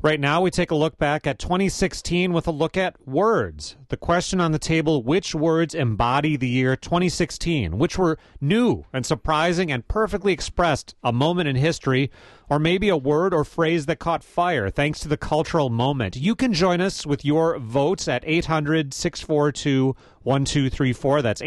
Right now, we take a look back at 2016 with a look at words. The question on the table, which words embody the year 2016? Which were new and surprising and perfectly expressed a moment in history, or maybe a word or phrase that caught fire thanks to the cultural moment? You can join us with your votes at 800-642-1234. That's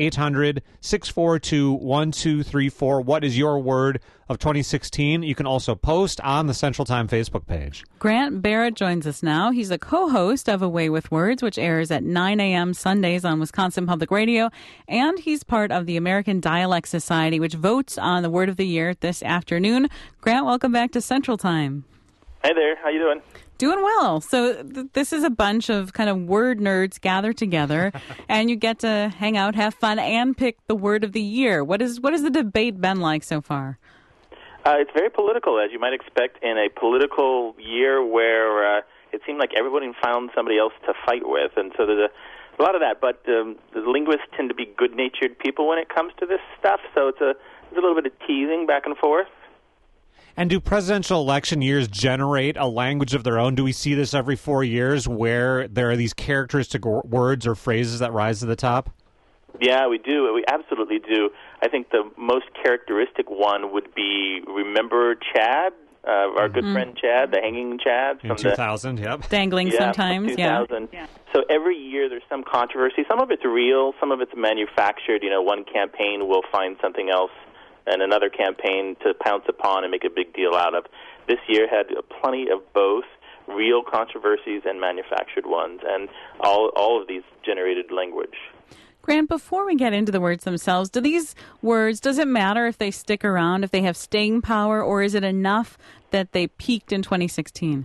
800-642-1234. What is your word of 2016? You can also post on the Central Time Facebook page. Grant Barrett joins us now. He's a co-host of Away with Words, which airs at 9 a.m. Sundays on Wisconsin Public Radio, and he's part of the American Dialect Society, which votes on the Word of the Year this afternoon. Grant, welcome back to Central Time. Hey there, how you doing? Doing well. So this is a bunch of kind of word nerds gathered together, and you get to hang out, have fun, and pick the Word of the Year. What is the debate been like so far? It's very political, as you might expect in a political year where it seemed like everybody found somebody else to fight with, and so there's a lot of that. But the linguists tend to be good-natured people when it comes to this stuff, so it's a little bit of teasing back and forth. And do presidential election years generate a language of their own? Do we see this every 4 years where there are these characteristic words or phrases that rise to the top? Yeah, we do. We absolutely do. I think the most characteristic one would be, remember Chad, our good friend Chad, the hanging Chad? In 2000, yep. Dangling sometimes, 2000. Yeah. So every year there's some controversy. Some of it's real, some of it's manufactured. You know, one campaign will find something else and another campaign to pounce upon and make a big deal out of. This year had plenty of both real controversies and manufactured ones, and all of these generated language. Grant, before we get into the words themselves, does it matter if they stick around, if they have staying power, or is it enough that they peaked in 2016?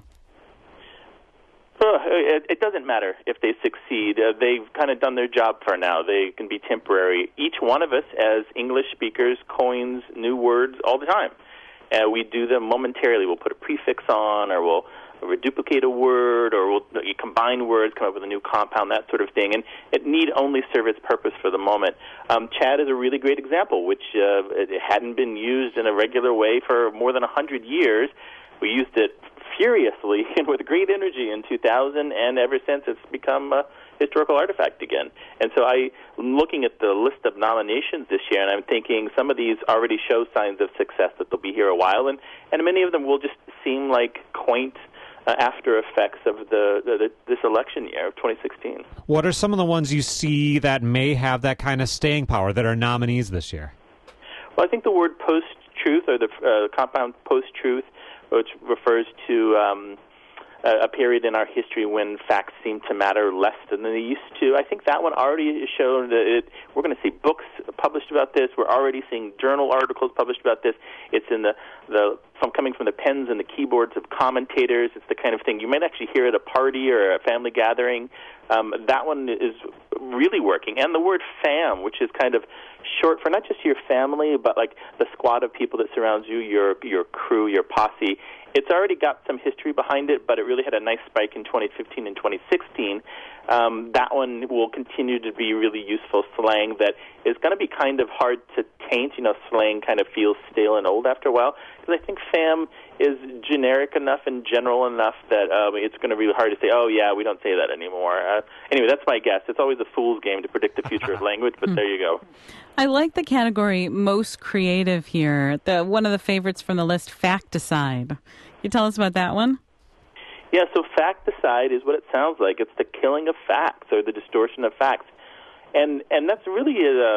It doesn't matter if they succeed. They've kind of done their job for now. They can be temporary. Each one of us, as English speakers, coins new words all the time. We do them momentarily. We'll put a prefix on, or we'll duplicate a word, or we'll combine words, come up with a new compound, that sort of thing. And it need only serve its purpose for the moment. Chad is a really great example, which it hadn't been used in a regular way for more than 100 years. We used it furiously and with great energy in 2000, and ever since it's become a historical artifact again. And so I'm looking at the list of nominations this year, and I'm thinking some of these already show signs of success, that they'll be here a while, and many of them will just seem like quaint after effects of this election year of 2016. What are some of the ones you see that may have that kind of staying power that are nominees this year? Well, I think the word post-truth, or the compound post-truth, which refers to a period in our history when facts seem to matter less than they used to. I think that one already has shown that we're going to see books published about this. We're already seeing journal articles published about this. It's in coming from the pens and the keyboards of commentators. It's the kind of thing you might actually hear at a party or a family gathering. That one is really working. And the word fam, which is kind of short for not just your family, but like the squad of people that surrounds you, your crew, your posse. It's already got some history behind it, but it really had a nice spike in 2015 and 2016. That one will continue to be really useful slang that is going to be kind of hard to taint. You know, slang kind of feels stale and old after a while, because I think fam is generic enough and general enough that it's going to be really hard to say, oh, yeah, we don't say that anymore. Anyway, that's my guess. It's always a fool's game to predict the future of language, but there you go. I like the category most creative here. One of the favorites from the list, facticide. Can you tell us about that one? Yeah, so facticide is what it sounds like. It's the killing of facts, or the distortion of facts. And that's really,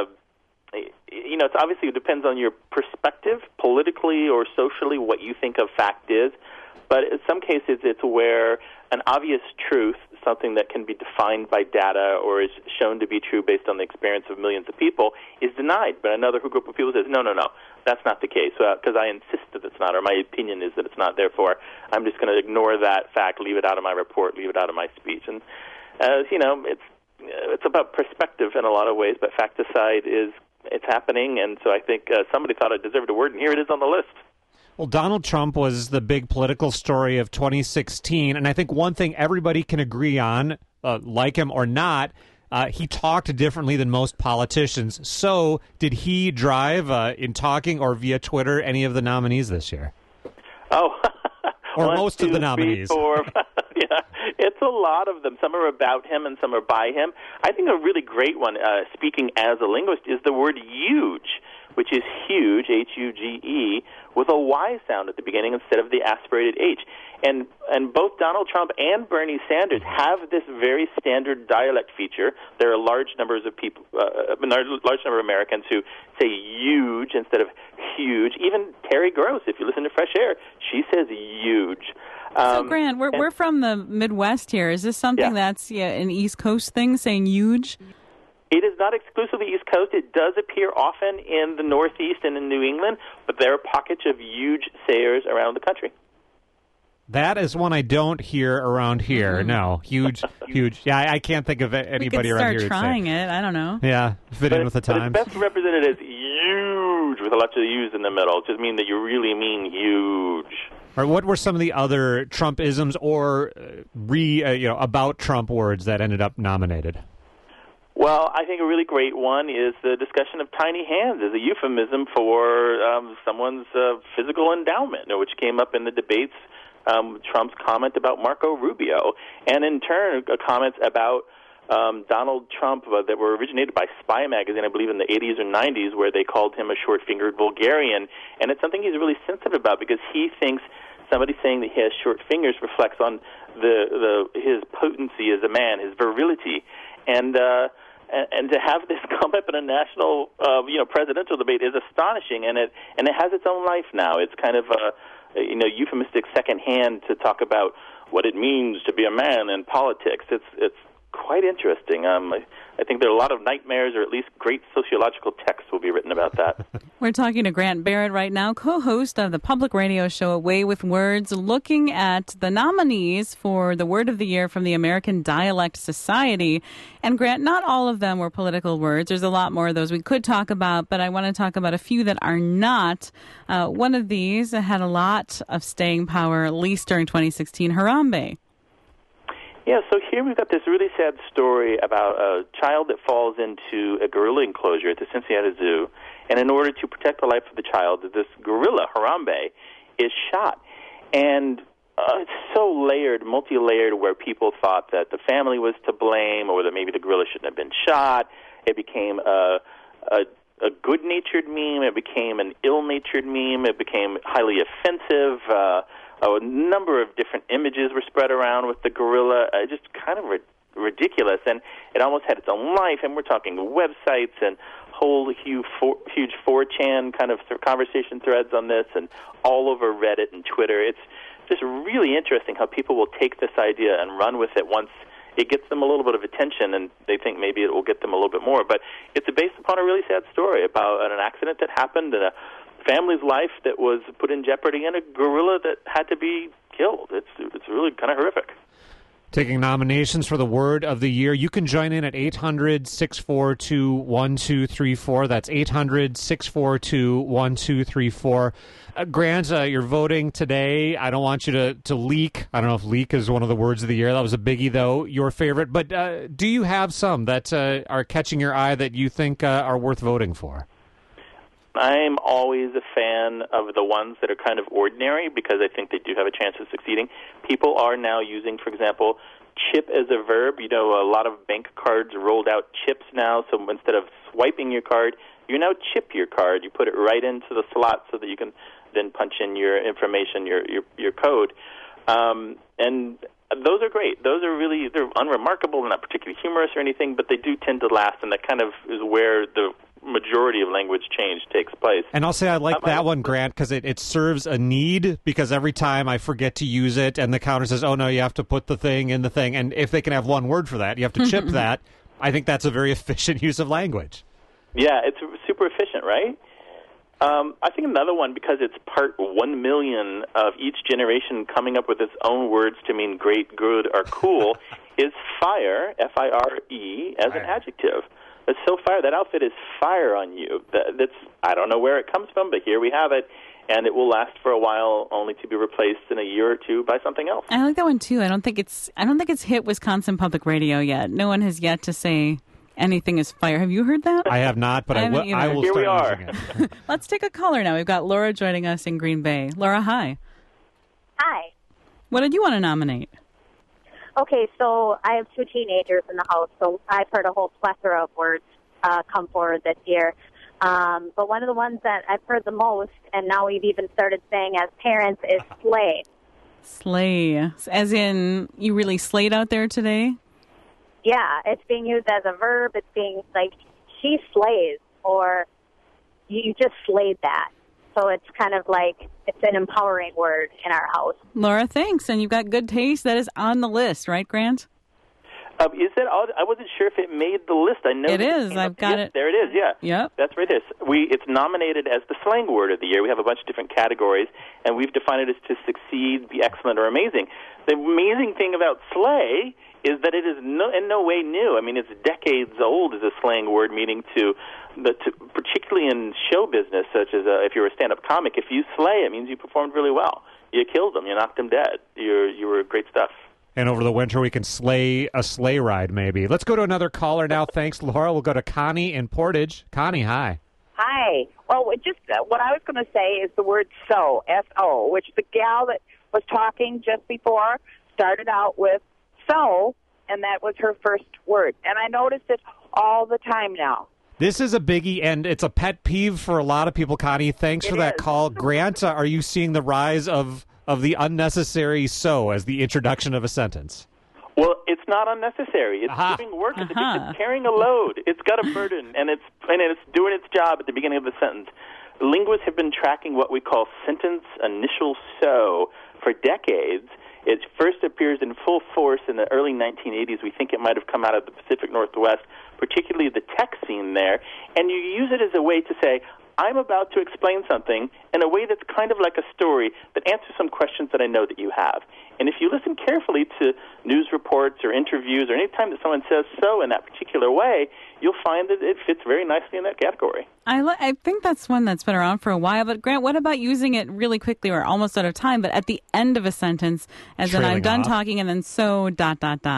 it's obviously it depends on your perspective, politically or socially, what you think of fact is. But in some cases, it's where an obvious truth, something that can be defined by data or is shown to be true based on the experience of millions of people, is denied. But another group of people says, no, that's not the case, because I insist that it's not, or my opinion is that it's not. Therefore, I'm just going to ignore that fact, leave it out of my report, leave it out of my speech. And, it's about perspective in a lot of ways, but facticide it's happening, and so I think somebody thought it deserved a word, and here it is on the list. Well, Donald Trump was the big political story of 2016, and I think one thing everybody can agree on, like him or not, he talked differently than most politicians. So did he drive in talking or via Twitter any of the nominees this year? Oh, Or 1, most 2, of the 3, nominees. 4. Yeah, it's a lot of them. Some are about him and some are by him. I think a really great one, speaking as a linguist, is the word huge, which is huge, H-U-G-E, with a Y sound at the beginning instead of the aspirated H. And both Donald Trump and Bernie Sanders have this very standard dialect feature. There are large numbers of people, large number of Americans who say huge instead of huge. Even Terry Gross, if you listen to Fresh Air, she says huge. So, Grant, we're from the Midwest here. Is this something that's an East Coast thing, saying huge? It is not exclusively East Coast. It does appear often in the Northeast and in New England, but there are pockets of huge sayers around the country. That is one I don't hear around here. No, huge. Yeah, I can't think of anybody around here. We could start trying it. I don't know. Yeah, fit in with the times. But it's best represented as huge with lots of U's in the middle. It just means that you really mean huge. Or what were some of the other Trump-isms or about Trump words that ended up nominated? Well, I think a really great one is the discussion of tiny hands as a euphemism for someone's physical endowment, which came up in the debates. Trump's comment about Marco Rubio, and in turn, comments about Donald Trump that were originated by Spy magazine, I believe in the 80s or 90s, where they called him a short-fingered vulgarian. And it's something he's really sensitive about because he thinks somebody saying that he has short fingers reflects on his potency as a man, his virility. And to have this come up in a national, presidential debate is astonishing, and it has its own life now. It's kind of a euphemistic secondhand to talk about what it means to be a man in politics. It's quite interesting. I think there are a lot of nightmares, or at least great sociological texts will be written about that. We're talking to Grant Barrett right now, co-host of the public radio show A Way with Words, looking at the nominees for the Word of the Year from the American Dialect Society. And Grant, not all of them were political words. There's a lot more of those we could talk about, but I want to talk about a few that are not. One of these had a lot of staying power, at least during 2016, Harambe. Yeah, so here we've got this really sad story about a child that falls into a gorilla enclosure at the Cincinnati Zoo, and in order to protect the life of the child, this gorilla, Harambe, is shot. And it's so layered, multi-layered, where people thought that the family was to blame or that maybe the gorilla shouldn't have been shot. It became a good-natured meme. It became an ill-natured meme. It became highly offensive. A number of different images were spread around with the gorilla, just kind of ridiculous, and it almost had its own life, and we're talking websites and whole huge 4chan kind of conversation threads on this, and all over Reddit and Twitter. It's just really interesting how people will take this idea and run with it once it gets them a little bit of attention, and they think maybe it will get them a little bit more. But it's based upon a really sad story about an accident that happened and a family's life that was put in jeopardy, and a gorilla that had to be killed. It's really kind of horrific. Taking nominations for the Word of the Year. You can join in at 800-642-1234. That's 800-642-1234. Grant, you're voting today. I don't want you to leak. I don't know if leak is one of the words of the year. That was a biggie, though, your favorite. But do you have some that are catching your eye that you think are worth voting for? I'm always a fan of the ones that are kind of ordinary because I think they do have a chance of succeeding. People are now using, for example, chip as a verb. A lot of bank cards rolled out chips now, so instead of swiping your card, you now chip your card. You put it right into the slot so that you can then punch in your information, your code. And those are great. Those are really, they're unremarkable. They're not particularly humorous or anything, but they do tend to last, and that kind of is where the majority of language change takes place. And I'll say I like that one, Grant, because it serves a need, because every time I forget to use it and the counter says, oh, no, you have to put the thing in the thing, and if they can have one word for that, you have to chip that. I think that's a very efficient use of language. Yeah, it's super efficient, right? I think another one, because it's part 1 million of each generation coming up with its own words to mean great, good, or cool, is fire, F-I-R-E, as an adjective. It's so fire. That outfit is fire on you. I don't know where it comes from, but here we have it, and it will last for a while, only to be replaced in a year or two by something else. I like that one too. I don't think it's hit Wisconsin Public Radio yet. No one has yet to say anything is fire. Have you heard that? I have not, but I will here start we are. using it. Let's take a caller now. We've got Laura joining us in Green Bay. Laura, hi. Hi. What did you want to nominate? Okay, so I have 2 teenagers in the house, so I've heard a whole plethora of words come forward this year. But one of the ones that I've heard the most, and now we've even started saying as parents, is slay. Slay. As in, you really slayed out there today? Yeah, it's being used as a verb. It's being like, she slays, or you just slayed that. So it's kind of like, it's an empowering word in our house. Laura, thanks. And you've got good taste. That is on the list, right, Grant? Is that all? I wasn't sure if it made the list. I know it is. I've got it. There it is. Yeah. Yep. That's right there. It's nominated as the slang word of the year. We have a bunch of different categories, and we've defined it as to succeed, be excellent, or amazing. The amazing thing about slay is that it is in no way new. I mean, it's decades old as a slang word, meaning particularly in show business, such as if you're a stand-up comic, if you slay, it means you performed really well. You killed them. You knocked them dead. You were great stuff. And over the winter, we can slay a sleigh ride, maybe. Let's go to another caller now. Thanks, Laura. We'll go to Connie in Portage. Connie, hi. Hi. Well, just what I was going to say is the word so, S-O, which the gal that was talking just before started out with so, and that was her first word. And I noticed it all the time now. This is a biggie, and it's a pet peeve for a lot of people, Connie. Thanks for that call. Grant, are you seeing the rise of the unnecessary so as the introduction of a sentence? Well, it's not unnecessary. It's doing work. It's carrying a load. It's got a burden, and it's doing its job at the beginning of the sentence. Linguists have been tracking what we call sentence initial so for decades. It first appears in full force in the early 1980s. We think it might have come out of the Pacific Northwest, particularly the tech scene there. And you use it as a way to say, I'm about to explain something in a way that's kind of like a story that answers some questions that I know that you have. And if you listen carefully to news reports or interviews or any time that someone says so in that particular way, you'll find that it fits very nicely in that category. I think that's one that's been around for a while. But, Grant, what about using it really quickly or almost out of time, but at the end of a sentence, as in I'm done talking and then so ... Yeah,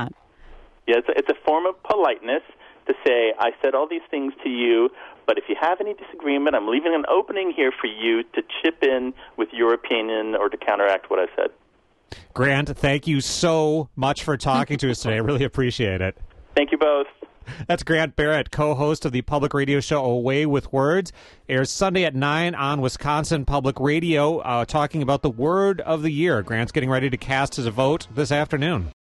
it's a form of politeness to say, I said all these things to you, but if you have any disagreement, I'm leaving an opening here for you to chip in with your opinion or to counteract what I said. Grant, thank you so much for talking to us today. I really appreciate it. Thank you both. That's Grant Barrett, co-host of the public radio show Away with Words. Airs Sunday at 9 on Wisconsin Public Radio, talking about the word of the year. Grant's getting ready to cast his vote this afternoon.